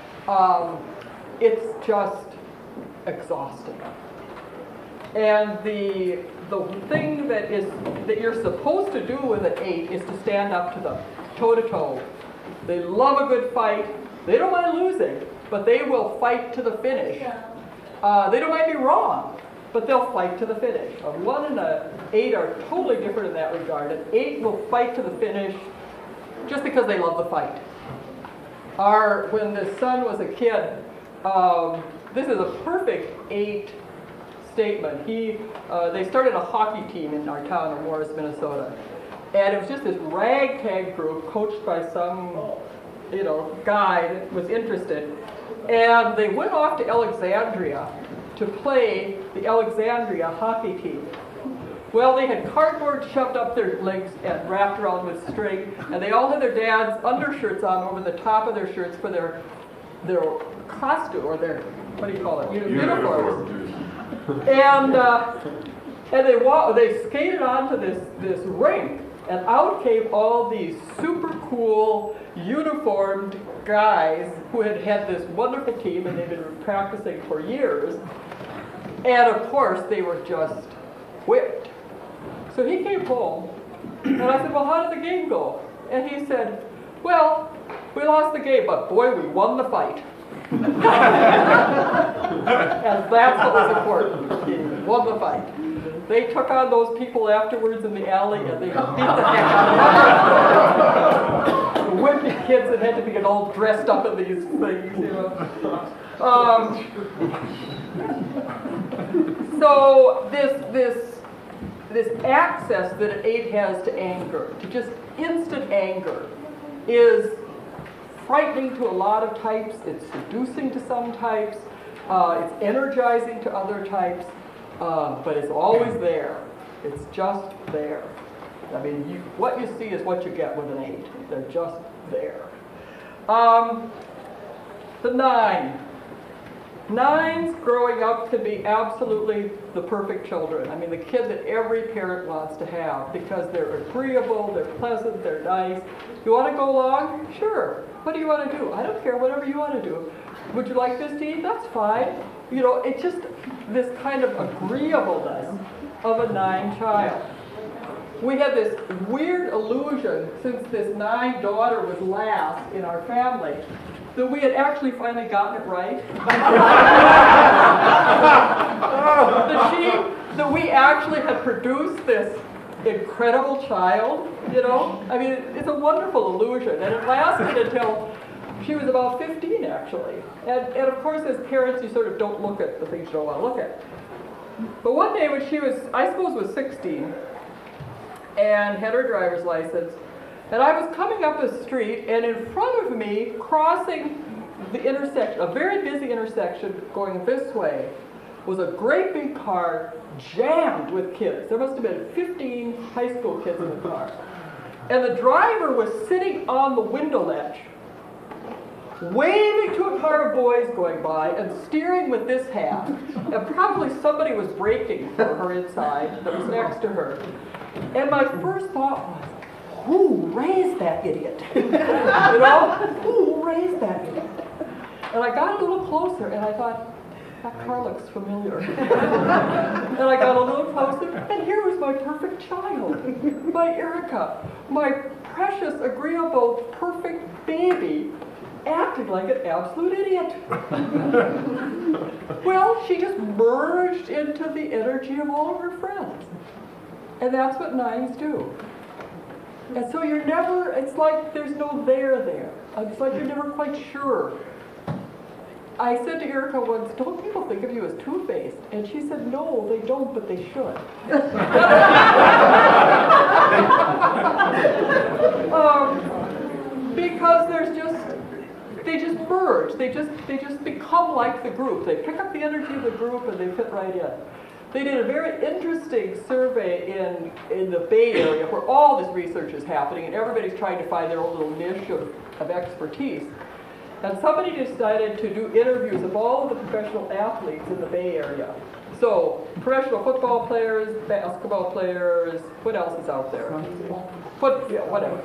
S2: it's just exhausting. And the thing that you're supposed to do with an 8 is to stand up to them, toe to toe. They love a good fight. They don't mind losing, but they will fight to the finish. They don't mind being wrong, but they'll fight to the finish. A 1 and an 8 are totally different in that regard. An 8 will fight to the finish just because they love the fight. When the son was a kid, this is a perfect 8 statement. They started a hockey team in our town of Morris, Minnesota. And it was just this ragtag group coached by some, guy that was interested. And they went off to Alexandria to play the Alexandria hockey team. Well, they had cardboard shoved up their legs and wrapped around with string, and they all had their dad's undershirts on over the top of their shirts for their costume, or their, what do you call it, uniforms. And they skated onto this rink, and out came all these super cool uniformed guys who had this wonderful team, and they'd been practicing for years. And of course, they were just whipped. So he came home, and I said, well, how did the game go? And he said, well, we lost the game, but boy, we won the fight. And that's what was important. He won the fight. They took on those people afterwards in the alley, and they beat the heck out of them. Wimpy kids that had to get all dressed up in these things, So this access that an 8 has to anger, to just instant anger, is frightening to a lot of types. It's seducing to some types. It's energizing to other types. But it's always there. It's just there. I mean, what you see is what you get with an 8. They're just there. The 9. 9s growing up can be absolutely the perfect children. I mean, the kid that every parent wants to have because they're agreeable, they're pleasant, they're nice. You want to go along? Sure. What do you want to do? I don't care, whatever you want to do. Would you like this to eat? That's fine. It's just this kind of agreeableness of a 9 child. We had this weird illusion, since this 9 daughter was last in our family, that we had actually finally gotten it right. That we actually had produced this incredible child, I mean, it's a wonderful illusion, and it lasted until she was about 15, actually. And of course, as parents, you sort of don't look at the things you don't want to look at. But one day when she was, I suppose, was 16, and had her driver's license, and I was coming up a street, and in front of me, crossing the intersection, a very busy intersection going this way, was a great big car jammed with kids. There must have been 15 high school kids in the car. And the driver was sitting on the window ledge, waving to a car of boys going by and steering with this hand. And probably somebody was braking for her inside that was next to her. And my first thought was, who raised that idiot? Who raised that idiot? And I got a little closer and I thought, that car looks familiar. And I got a little closer, and here was my perfect child, my Erica, my precious, agreeable, perfect baby, acting like an absolute idiot. Well, she just merged into the energy of all of her friends. And that's what 9s do. And so it's like there's no there. It's like you're never quite sure. I said to Erica once, don't people think of you as two-faced? And she said, no, they don't, but they should. Big they just merge. They just become like the group. They pick up the energy of the group and they fit right in. They did a very interesting survey in the Bay Area where all this research is happening and everybody's trying to find their own little niche of expertise. And somebody decided to do interviews of all of the professional athletes in the Bay Area. So, professional football players, basketball players, what else is out there? Whatever.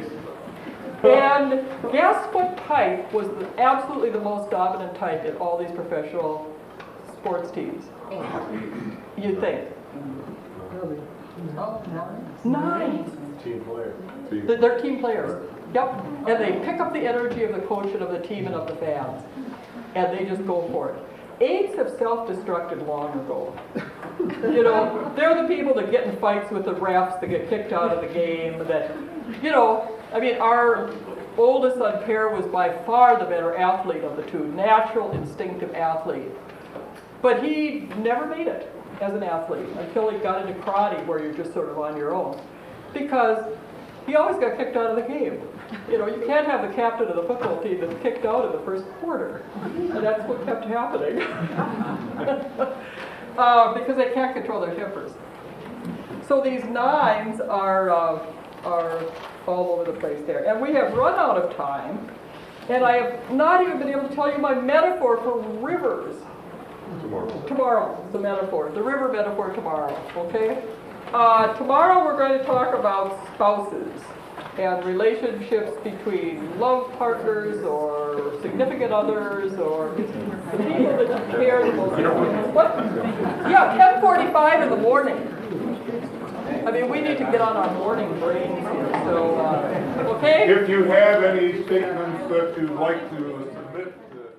S2: And guess what type was absolutely the most dominant type in all these professional sports teams? You think? 9.
S4: Team player.
S2: They're team players. Yep. And they pick up the energy of the coach and of the team and of the fans. And they just go for it. 8s have self-destructed long ago. You know, they're the people that get in fights with the refs, that get kicked out of the game, that, you know, I mean, our oldest son, Per, was by far the better athlete of the two, natural, instinctive athlete. But he never made it as an athlete until he got into karate, where you're just sort of on your own. Because he always got kicked out of the game. You know, you can't have the captain of the football team that's kicked out in the first quarter. And that's what kept happening. Because they can't control their tempers. So these 9s are all over the place there. And we have run out of time. And I have not even been able to tell you my metaphor for rivers. Tomorrow, the metaphor. The river metaphor tomorrow, okay? Tomorrow we're going to talk about spouses and relationships between love partners or significant others or the people that you care the most. What? Yeah, 10:45 in the morning. I mean, we need to get on our morning brains here, so, okay?
S1: If you have any statements that you'd like to